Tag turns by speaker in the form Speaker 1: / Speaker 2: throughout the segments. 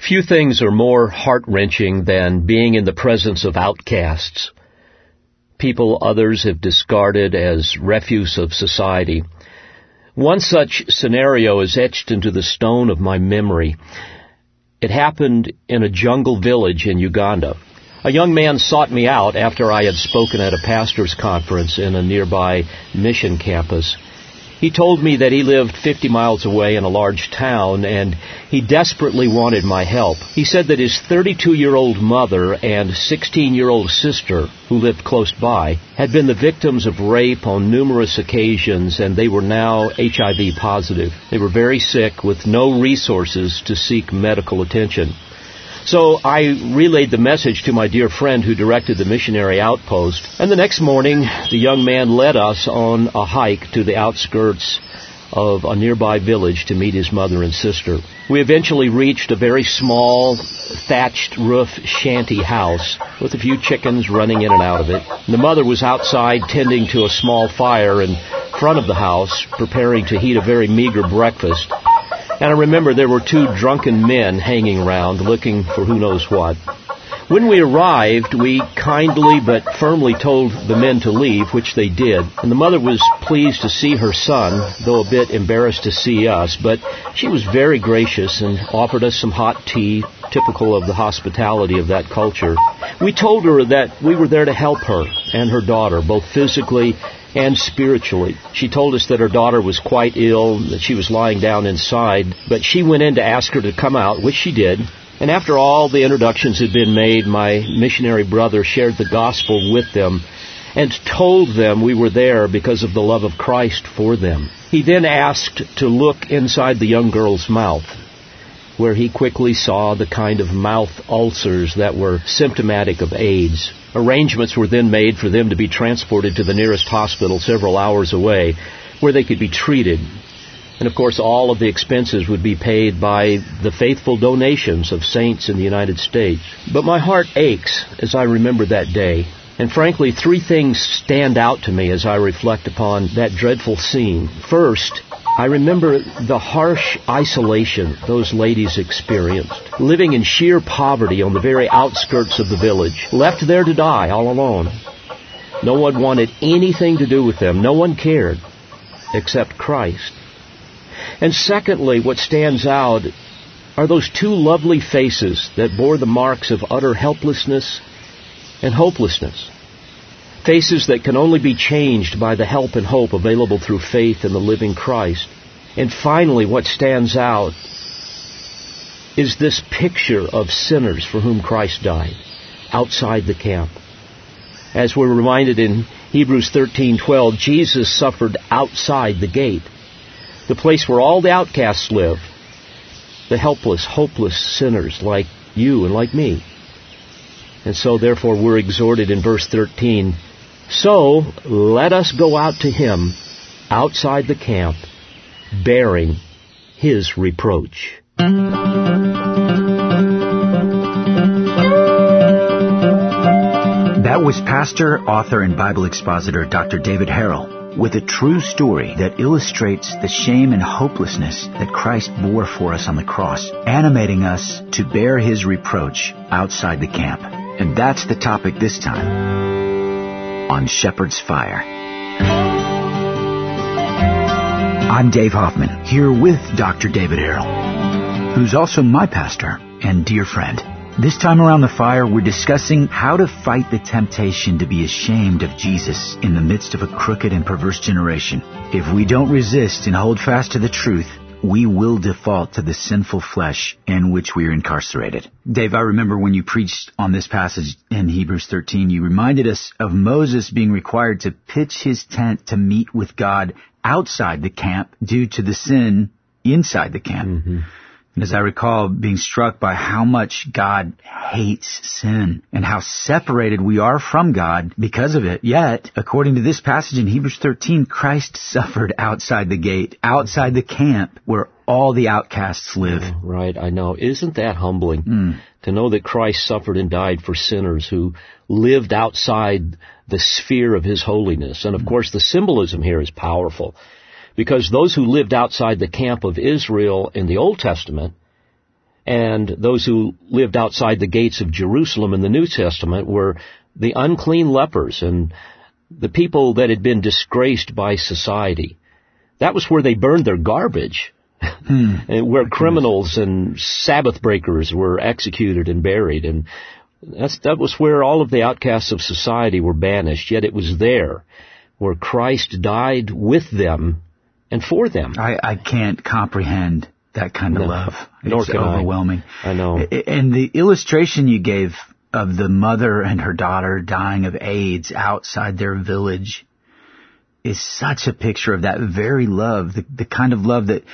Speaker 1: Few things are more heart-wrenching than being in the presence of outcasts, people others have discarded as refuse of society. One such scenario is etched into the stone of my memory. It happened in a jungle village in Uganda. A young man sought me out after I had spoken at a pastor's conference in a nearby mission campus. He told me that he lived 50 miles away in a large town, and he desperately wanted my help. He said that his 32-year-old mother and 16-year-old sister, who lived close by, had been the victims of rape on numerous occasions, and they were now HIV positive. They were very sick with no resources to seek medical attention. So I relayed the message to my dear friend who directed the missionary outpost, and the next morning the young man led us on a hike to the outskirts of a nearby village to meet his mother and sister. We eventually reached a very small, thatched roof shanty house with a few chickens running in and out of it. The mother was outside tending to a small fire in front of the house, preparing to heat a very meager breakfast. And I remember there were two drunken men hanging around looking for who knows what. When we arrived, we kindly but firmly told the men to leave, which they did. And the mother was pleased to see her son, though a bit embarrassed to see us. But she was very gracious and offered us some hot tea, typical of the hospitality of that culture. We told her that we were there to help her and her daughter, both physically and spiritually. She told us that her daughter was quite ill, that she was lying down inside, but she went in to ask her to come out, which she did. And after all the introductions had been made, my missionary brother shared the gospel with them and told them we were there because of the love of Christ for them. He then asked to look inside the young girl's mouth, where he quickly saw the kind of mouth ulcers that were symptomatic of AIDS. Arrangements were then made for them to be transported to the nearest hospital several hours away, where they could be treated. And of course, all of the expenses would be paid by the faithful donations of saints in the United States. But my heart aches as I remember that day. And frankly, three things stand out to me as I reflect upon that dreadful scene. First, I remember the harsh isolation those ladies experienced, living in sheer poverty on the very outskirts of the village, left there to die all alone. No one wanted anything to do with them. No one cared, except Christ. And secondly, what stands out are those two lovely faces that bore the marks of utter helplessness and hopelessness. Faces that can only be changed by the help and hope available through faith in the living Christ. And finally, what stands out is this picture of sinners for whom Christ died, outside the camp. As we're reminded in Hebrews 13:12, Jesus suffered outside the gate, the place where all the outcasts live, the helpless, hopeless sinners like you and like me. And so, therefore, we're exhorted in verse 13, so let us go out to him outside the camp, bearing his reproach.
Speaker 2: That was pastor, author, and Bible expositor Dr. David Harrell with a true story that illustrates the shame and hopelessness that Christ bore for us on the cross, animating us to bear his reproach outside the camp. And that's the topic this time on Shepherd's Fire. I'm Dave Hoffman, here with Dr. David Harrell, who's also my pastor and dear friend. This time around the fire, we're discussing how to fight the temptation to be ashamed of Jesus in the midst of a crooked and perverse generation. If we don't resist and hold fast to the truth, we will default to the sinful flesh in which we are incarcerated. Dave, I remember when you preached on this passage in Hebrews 13, you reminded us of Moses being required to pitch his tent to meet with God outside the camp due to the sin inside the camp. Mm-hmm. And as I recall, being struck by how much God hates sin and how separated we are from God because of it. Yet, according to this passage in Hebrews 13, Christ suffered outside the gate, outside the camp where all the outcasts live.
Speaker 1: Oh, right, I know. Isn't that humbling to know that Christ suffered and died for sinners who lived outside the sphere of his holiness? And of course, the symbolism here is powerful, because those who lived outside the camp of Israel in the Old Testament And those who lived outside the gates of Jerusalem in the New Testament were the unclean lepers and the people that had been disgraced by society. That was where they burned their garbage, where criminals and Sabbath breakers were executed and buried. And that was where all of the outcasts of society were banished, yet it was there where Christ died with them and for them.
Speaker 2: I can't comprehend that kind of love. It's overwhelming.
Speaker 1: I know.
Speaker 2: And the illustration you gave of the mother and her daughter dying of AIDS outside their village is such a picture of that very love, the kind of love that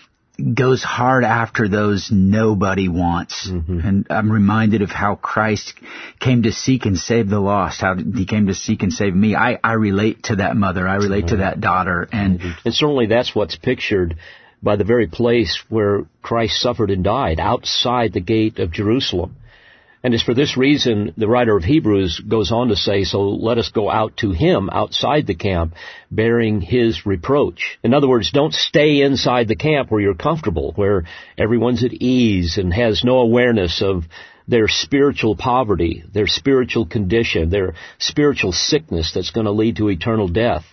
Speaker 2: goes hard after those nobody wants. Mm-hmm. And I'm reminded of how Christ came to seek and save the lost, how he came to seek and save me. I relate to that mother. I relate to that daughter. And
Speaker 1: certainly that's what's pictured by the very place where Christ suffered and died, outside the gate of Jerusalem. And it's for this reason the writer of Hebrews goes on to say, so let us go out to him outside the camp, bearing his reproach. In other words, don't stay inside the camp where you're comfortable, where everyone's at ease and has no awareness of their spiritual poverty, their spiritual condition, their spiritual sickness that's going to lead to eternal death.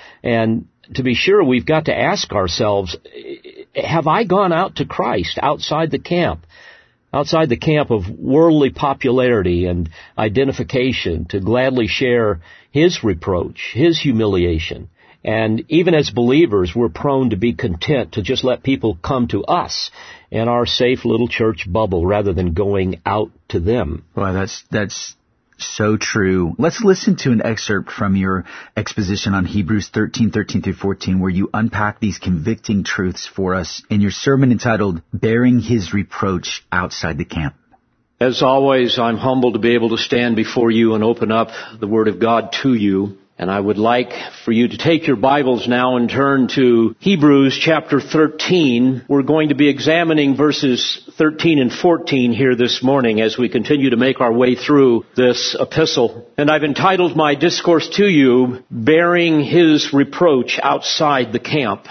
Speaker 1: And to be sure, we've got to ask ourselves, have I gone out to Christ outside the camp? Outside the camp of worldly popularity and identification, to gladly share his reproach, his humiliation. And even as believers, we're prone to be content to just let people come to us in our safe little church bubble rather than going out to them.
Speaker 2: Well, that's so true. Let's listen to an excerpt from your exposition on Hebrews 13:13-14, where you unpack these convicting truths for us in your sermon entitled, Bearing His Reproach Outside the Camp.
Speaker 1: As always, I'm humbled to be able to stand before you and open up the Word of God to you. And I would like for you to take your Bibles now and turn to Hebrews chapter 13. We're going to be examining verses 13 and 14 here this morning as we continue to make our way through this epistle. And I've entitled my discourse to you, Bearing His Reproach Outside the Camp.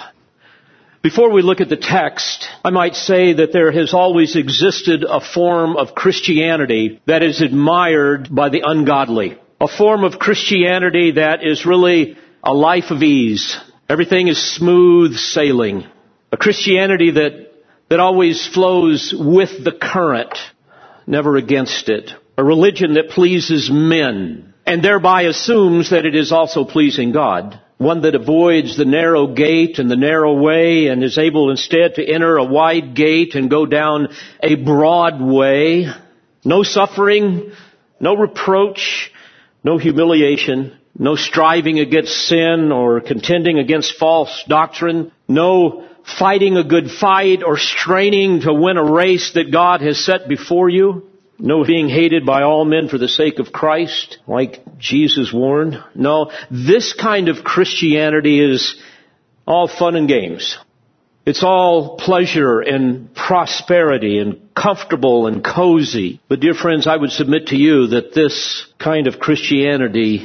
Speaker 1: Before we look at the text, I might say that there has always existed a form of Christianity that is admired by the ungodly. A form of Christianity that is really a life of ease. Everything is smooth sailing. A Christianity that always flows with the current, never against it. A religion that pleases men and thereby assumes that it is also pleasing God. One that avoids the narrow gate and the narrow way and is able instead to enter a wide gate and go down a broad way. No suffering, no reproach, no humiliation, no striving against sin or contending against false doctrine, no fighting a good fight or straining to win a race that God has set before you, no being hated by all men for the sake of Christ, like Jesus warned. No, this kind of Christianity is all fun and games. It's all pleasure and prosperity and comfortable and cozy. But dear friends, I would submit to you that this kind of Christianity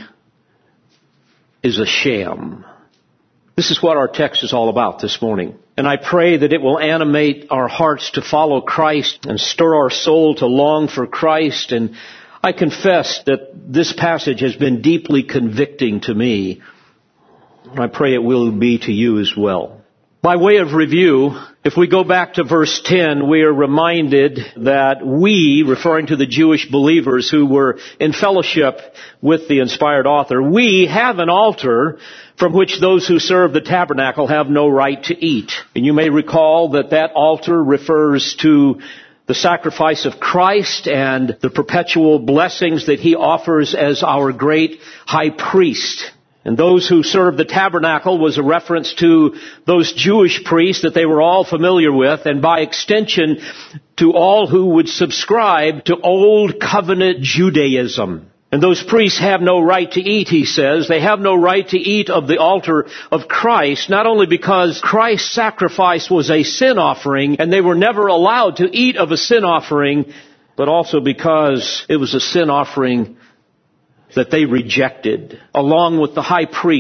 Speaker 1: is a sham. This is what our text is all about this morning. And I pray that it will animate our hearts to follow Christ and stir our soul to long for Christ. And I confess that this passage has been deeply convicting to me. I pray it will be to you as well. By way of review, if we go back to verse 10, we are reminded that we, referring to the Jewish believers who were in fellowship with the inspired author, we have an altar from which those who serve the tabernacle have no right to eat. And you may recall that that altar refers to the sacrifice of Christ and the perpetual blessings that He offers as our great high priest. And those who served the tabernacle was a reference to those Jewish priests that they were all familiar with, and by extension to all who would subscribe to Old Covenant Judaism. And those priests have no right to eat, he says. They have no right to eat of the altar of Christ, not only because Christ's sacrifice was a sin offering, and they were never allowed to eat of a sin offering, but also because it was a sin offering that they rejected, along with the high priest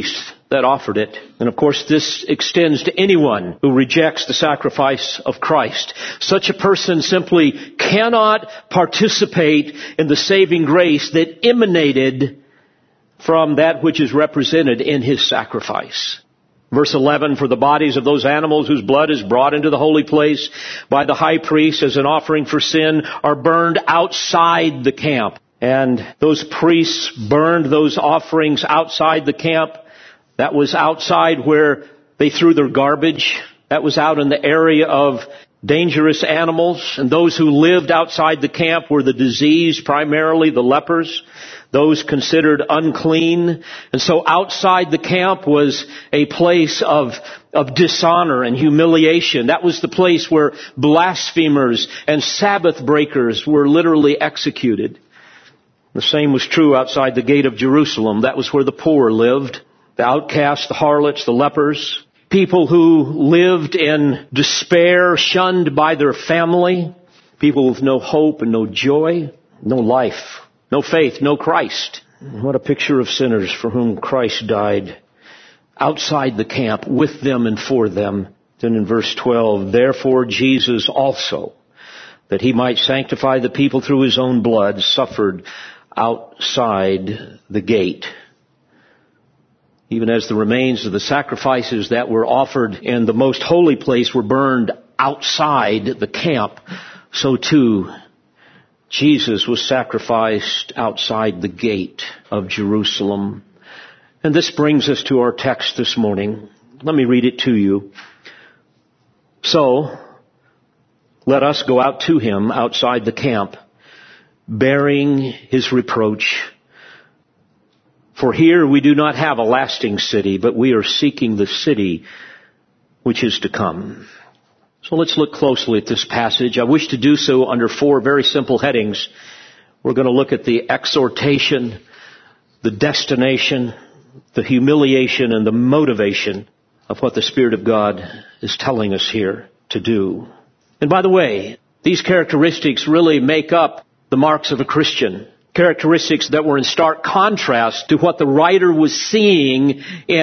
Speaker 3: that offered it. And of course, this extends to anyone who rejects the sacrifice of Christ. Such a person simply cannot participate in the saving grace that emanated from that which is represented in His sacrifice. Verse 11, for the bodies of those animals whose blood is brought into the holy place by the high priest as an offering for sin are burned outside the camp. And those priests burned those offerings outside the camp. That was outside where they threw their garbage. That was out in the area of dangerous animals. And those who lived outside the camp were the diseased, primarily the lepers, those considered unclean. And so outside the camp was a place of dishonor and humiliation. That was the place where blasphemers and Sabbath breakers were literally executed. The same was true outside the gate of Jerusalem. That was where the poor lived, the outcasts, the harlots, the lepers, people who lived in despair, shunned by their family, people with no hope and no joy, no life, no faith, no Christ. What a picture of sinners for whom Christ died outside the camp, with them and for them. Then in verse 12, therefore Jesus also, that He might sanctify the people through His own blood, suffered outside the gate. Even as the remains of the sacrifices that were offered in the most holy place were burned outside the camp, so too Jesus was sacrificed outside the gate of Jerusalem. And this brings us to our text this morning. Let me read it to you. So, let us go out to Him outside the camp, bearing His reproach. For here we do not have a lasting city, but we are seeking the city which is to come. So let's look closely at this passage. I wish to do so under 4 very simple headings. We're going to look at the exhortation, the destination, the humiliation, and the motivation of what the Spirit of God is telling us here to do. And by the way, these characteristics really make up the marks of a Christian. Characteristics that were in stark contrast to what the writer was seeing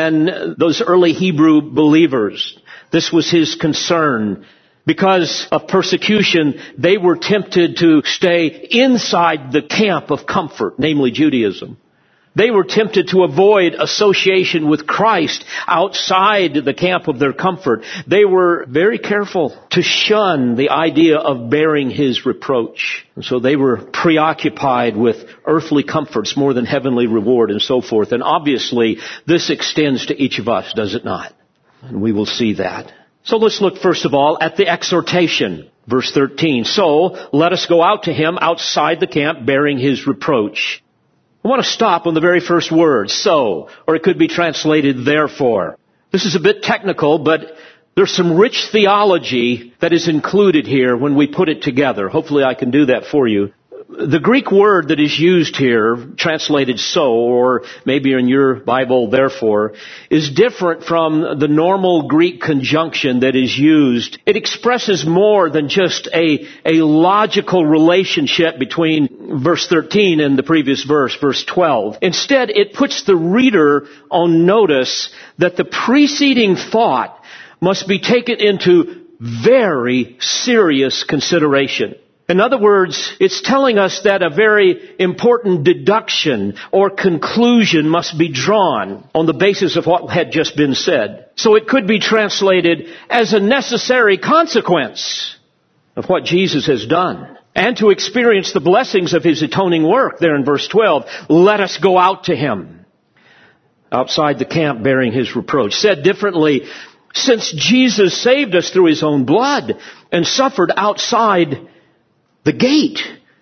Speaker 3: in those early Hebrew believers. This was his concern. Because of persecution, they were tempted to stay inside the camp of comfort, namely Judaism. They were tempted to avoid association with Christ outside the camp of their comfort. They were very careful to shun the idea of bearing His reproach. And so they were preoccupied with earthly comforts more than heavenly reward and so forth. And obviously, this extends to each of us, does it not? And we will see that. So let's look first of all at the exhortation. Verse 13. So let us go out to Him outside the camp bearing His reproach. I want to stop on the very first word, so, or it could be translated therefore. This is a bit technical, but there's some rich theology that is included here when we put it together. Hopefully I can do that for you. The Greek word that is used here, translated so, or maybe in your Bible therefore, is different from the normal Greek conjunction that is used. It expresses more than just a logical relationship between verse 13 and the previous verse, verse 12. Instead, it puts the reader on notice that the preceding thought must be taken into very serious consideration. In other words, it's telling us that a very important deduction or conclusion must be drawn on the basis of what had just been said. So it could be translated as a necessary consequence of what Jesus has done. And to experience the blessings of His atoning work, there in verse 12, let us go out to Him outside the camp bearing His reproach. Said differently, since Jesus saved us through His own blood and suffered outside the gate,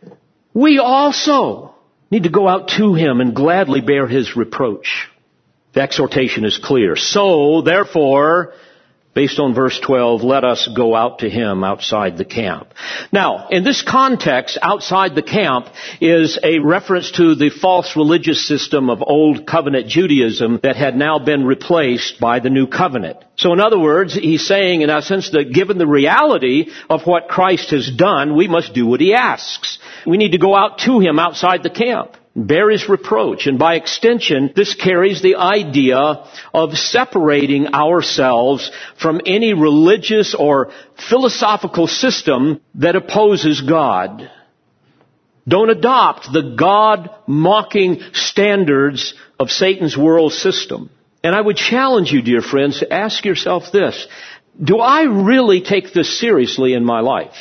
Speaker 3: we also need to go out to Him and gladly bear His reproach. The exhortation is clear. So, therefore, based on verse 12, let us go out to Him outside the camp. Now, in this context, outside the camp is a reference to the false religious system of Old Covenant Judaism that had now been replaced by the New Covenant. So in other words, he's saying in essence that given the reality of what Christ has done, we must do what He asks. We need to go out to Him outside the camp. bear his reproach. And by extension, this carries the idea of separating ourselves from any religious or philosophical system that opposes God. Don't adopt the God-mocking standards of Satan's world system. And I would challenge you, dear friends, to ask yourself this: do I really take this seriously in my life?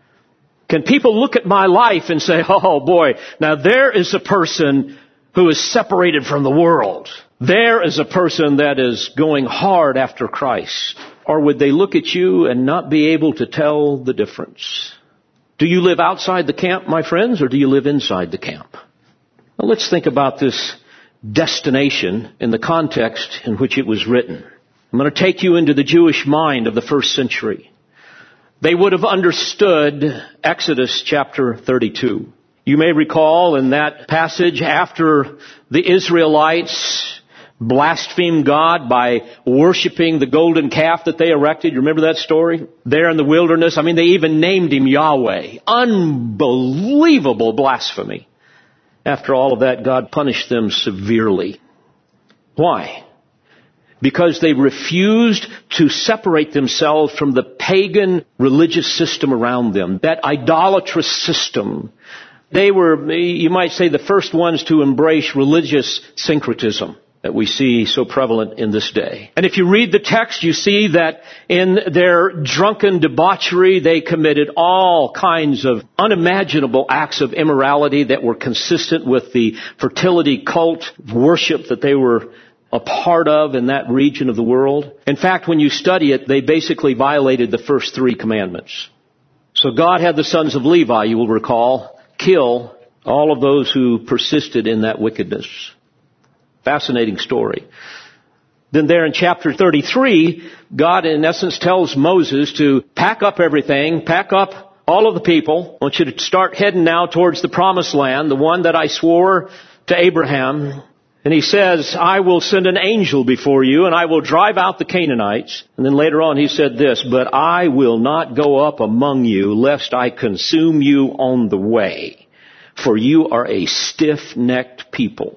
Speaker 3: Can people look at my life and say, oh boy, now there is a person who is separated from the world. There is a person that is going hard after Christ. Or would they look at you and not be able to tell the difference? Do you live outside the camp, my friends, or do you live inside the camp? Well, let's think about this destination in the context in which it was written. I'm going to take you into the Jewish mind of the first century. They would have understood Exodus chapter 32. You may recall in that passage, after the Israelites blasphemed God by worshiping the golden calf that they erected. You remember that story? There in the wilderness. I mean, they even named him Yahweh. Unbelievable blasphemy. After all of that, God punished them severely. Why? Because they refused to separate themselves from the pagan religious system around them, that idolatrous system. They were, you might say, the first ones to embrace religious syncretism that we see so prevalent in this day. And if you read the text, you see that in their drunken debauchery, they committed all kinds of unimaginable acts of immorality that were consistent with the fertility cult worship that they were a part of in that region of the world. In fact, when you study it, they basically violated the first 3 commandments. So God had the sons of Levi, you will recall, kill all of those who persisted in that wickedness. Fascinating story. Then there in chapter 33, God in essence tells Moses to pack up everything, pack up all of the people. I want you to start heading now towards the promised land, the one that I swore to Abraham. And he says, I will send an angel before you and I will drive out the Canaanites. And then later on he said this, but I will not go up among you lest I consume you on the way, for you are a stiff-necked people.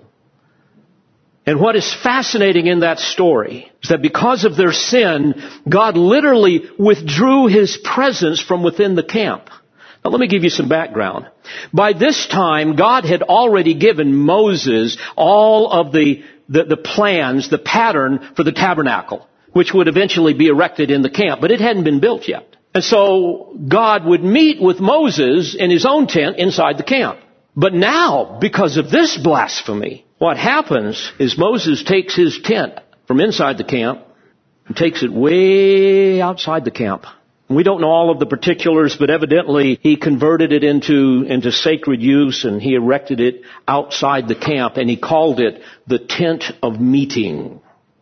Speaker 3: And what is fascinating in that story is that because of their sin, God literally withdrew his presence from within the camp. Now let me give you some background. By this time, God had already given Moses all of the plans, the pattern for the tabernacle, which would eventually be erected in the camp, but it hadn't been built yet. And so God would meet with Moses in his own tent inside the camp. But now, because of this blasphemy, what happens is Moses takes his tent from inside the camp and takes it way outside the camp. We don't know all of the particulars, but evidently he converted it into sacred use and he erected it outside the camp and he called it the tent of meeting.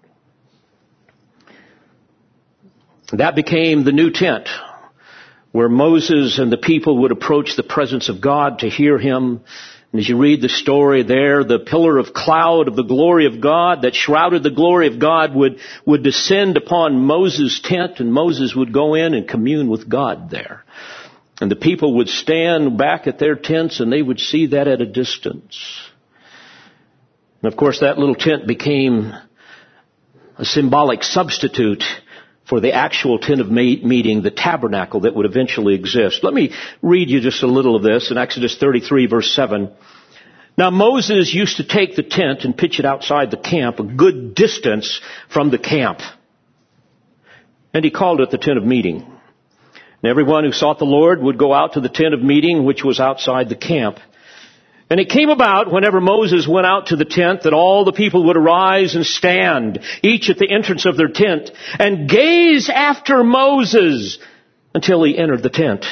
Speaker 3: That became the new tent where Moses and the people would approach the presence of God to hear him. And as you read the story there, the pillar of cloud of the glory of God that shrouded the glory of God would descend upon Moses' tent, and Moses would go in and commune with God there. And the people would stand back at their tents and they would see that at a distance. And of course that little tent became a symbolic substitute for the actual tent of meeting, the tabernacle that would eventually exist. Let me read you just a little of this in Exodus 33 verse 7. Now Moses used to take the tent and pitch it outside the camp, a good distance from the camp. And he called it the tent of meeting. And everyone who sought the Lord would go out to the tent of meeting, which was outside the camp. And it came about whenever Moses went out to the tent that all the people would arise and stand, each at the entrance of their tent, and gaze after Moses until he entered the tent.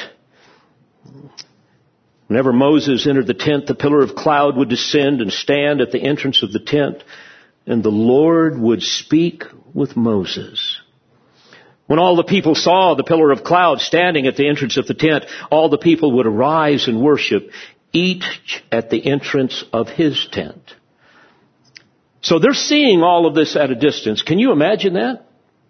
Speaker 3: Whenever Moses entered the tent, the pillar of cloud would descend and stand at the entrance of the tent, and the Lord would speak with Moses. When all the people saw the pillar of cloud standing at the entrance of the tent, all the people would arise and worship, each at the entrance of his tent. So they're seeing all of this at a distance. Can you imagine that?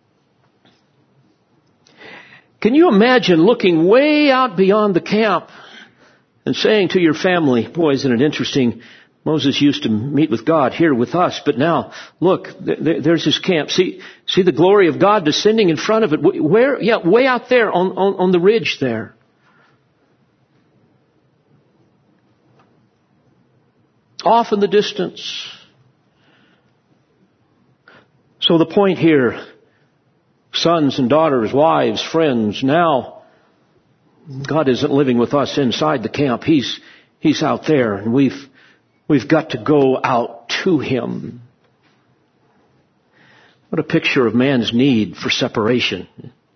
Speaker 3: Can you imagine looking way out beyond the camp and saying to your family, boy, isn't it interesting? Moses used to meet with God here with us, but now, look, there's his camp. See the glory of God descending in front of it. Where? Yeah, way out there on the ridge there. Off in the distance. So the point here, sons and daughters, wives, friends, now God isn't living with us inside the camp. He's out there, and we've got to go out to Him. What a picture of man's need for separation.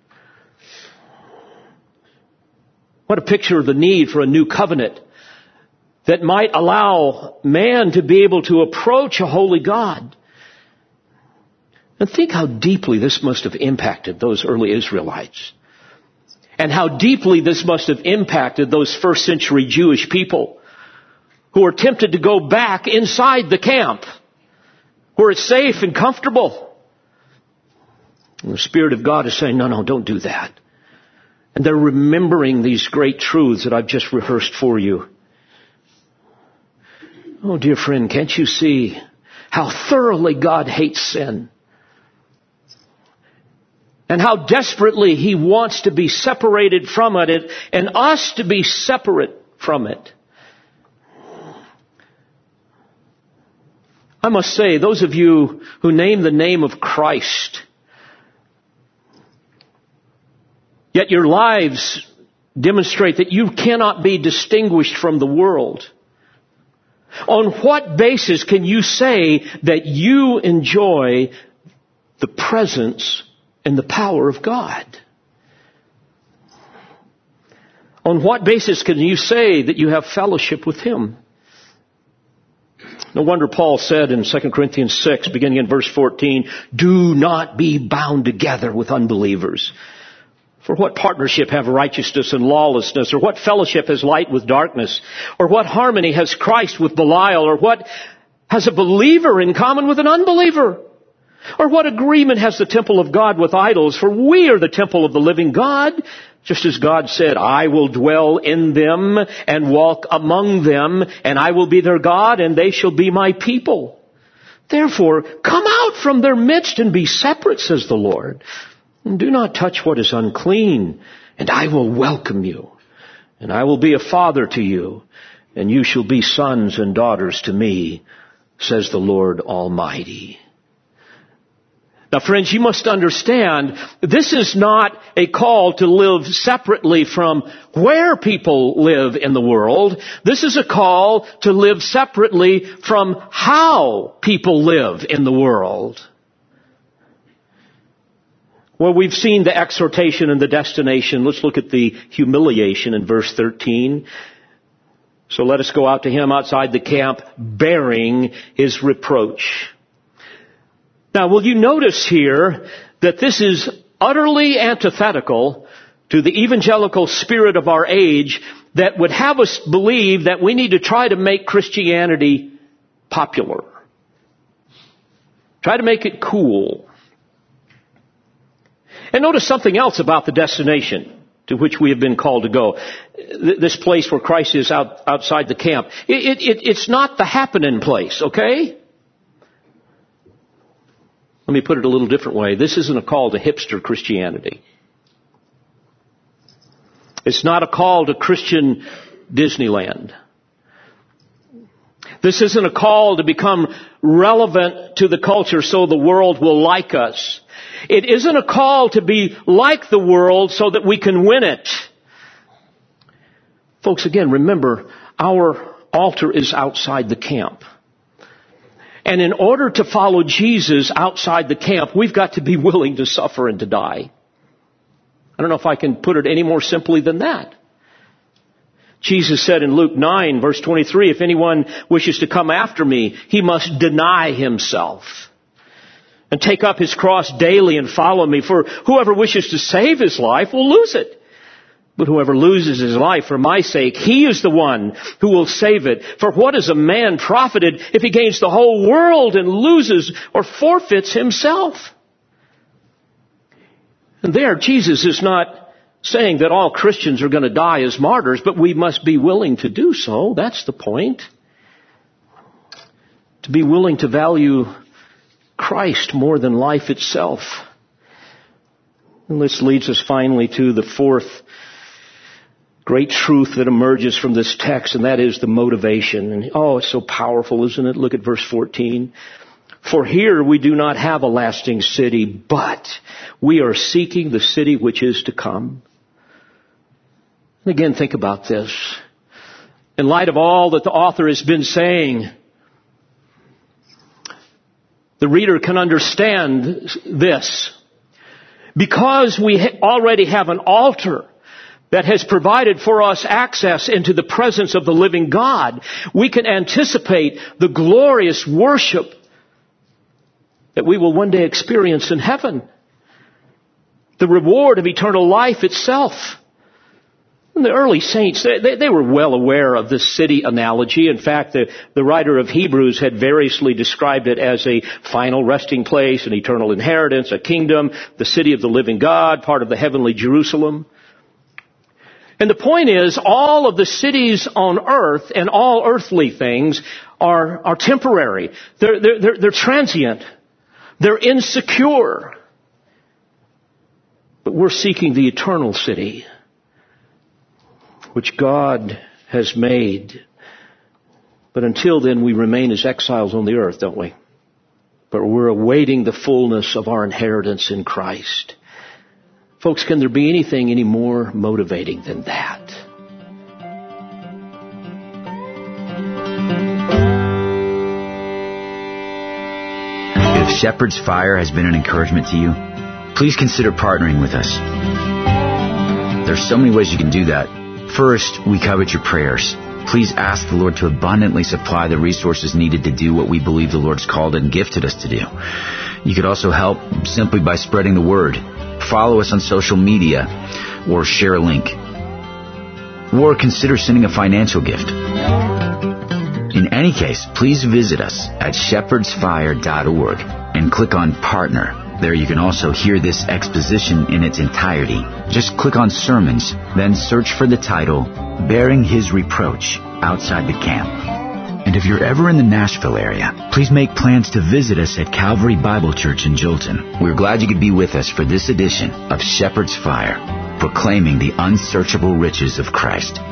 Speaker 3: What a picture of the need for a new covenant that might allow man to be able to approach a holy God. And think how deeply this must have impacted those early Israelites. And how deeply this must have impacted those first century Jewish people who are tempted to go back inside the camp where it's safe and comfortable. And the Spirit of God is saying, no, don't do that. And they're remembering these great truths that I've just rehearsed for you. Oh, dear friend, can't you see how thoroughly God hates sin? And how desperately He wants to be separated from it and us to be separate from it. I must say, those of you who name the name of Christ, yet your lives demonstrate that you cannot be distinguished from the world. On what basis can you say that you enjoy the presence and the power of God? On what basis can you say that you have fellowship with Him? No wonder Paul said in 2 Corinthians 6, beginning in verse 14, do not be bound together with unbelievers. For what partnership have righteousness and lawlessness? Or what fellowship has light with darkness? Or what harmony has Christ with Belial? Or what has a believer in common with an unbeliever? Or what agreement has the temple of God with idols? For we are the temple of the living God. Just as God said, I will dwell in them and walk among them, and I will be their God, and they shall be my people. Therefore, come out from their midst and be separate, says the Lord. And do not touch what is unclean, and I will welcome you. And I will be a father to you, and you shall be sons and daughters to me, says the Lord Almighty. Now, friends, you must understand, this is not a call to live separately from where people live in the world. This is a call to live separately from how people live in the world. Well, we've seen the exhortation and the destination. Let's look at the humiliation in verse 13. So let us go out to him outside the camp, bearing his reproach. Now, will you notice here that this is utterly antithetical to the evangelical spirit of our age that would have us believe that we need to try to make Christianity popular. Try to make it cool. And notice something else about the destination to which we have been called to go. This place where Christ is outside the camp. It's not the happening place, okay? Let me put it a little different way. This isn't a call to hipster Christianity. It's not a call to Christian Disneyland. This isn't a call to become relevant to the culture so the world will like us. It isn't a call to be like the world so that we can win it. Folks, again, remember, our altar is outside the camp. And in order to follow Jesus outside the camp, we've got to be willing to suffer and to die. I don't know if I can put it any more simply than that. Jesus said in Luke 9, verse 23, if anyone wishes to come after me, he must deny himself and take up his cross daily and follow me. For whoever wishes to save his life will lose it. But whoever loses his life for my sake, he is the one who will save it. For what is a man profited if he gains the whole world and loses or forfeits himself? And there, Jesus is not saying that all Christians are going to die as martyrs, but we must be willing to do so. That's the point. to be willing to value Christ more than life itself. And this leads us finally to the fourth great truth that emerges from this text, and that is the motivation. And it's so powerful, isn't it? Look at verse 14. For here we do not have a lasting city, but we are seeking the city which is to come. And again, think about this. In light of all that the author has been saying, the reader can understand this. Because we already have an altar that has provided for us access into the presence of the living God, we can anticipate the glorious worship that we will one day experience in heaven. The reward of eternal life itself. And the early saints, they were well aware of this city analogy. In fact, the writer of Hebrews had variously described it as a final resting place, an eternal inheritance, a kingdom, the city of the living God, part of the heavenly Jerusalem. And the point is, all of the cities on earth and all earthly things are temporary. They're transient. They're insecure. But we're seeking the eternal city, which God has made. But until then, we remain as exiles on the earth, don't we? But we're awaiting the fullness of our inheritance in Christ. Folks, can there be anything any more motivating than that?
Speaker 2: If Shepherd's Fire has been an encouragement to you, please consider partnering with us. There's so many ways you can do that. First, we covet your prayers. Please ask the Lord to abundantly supply the resources needed to do what we believe the Lord's called and gifted us to do. You could also help simply by spreading the word. Follow us on social media or share a link. Or consider sending a financial gift. In any case, please visit us at shepherdsfire.org and click on Partner. There you can also hear this exposition in its entirety. Just click on Sermons, then search for the title, Bearing His Reproach, outside the camp. And if you're ever in the Nashville area, please make plans to visit us at Calvary Bible Church in Jolton. We're glad you could be with us for this edition of Shepherd's Fire, proclaiming the unsearchable riches of Christ.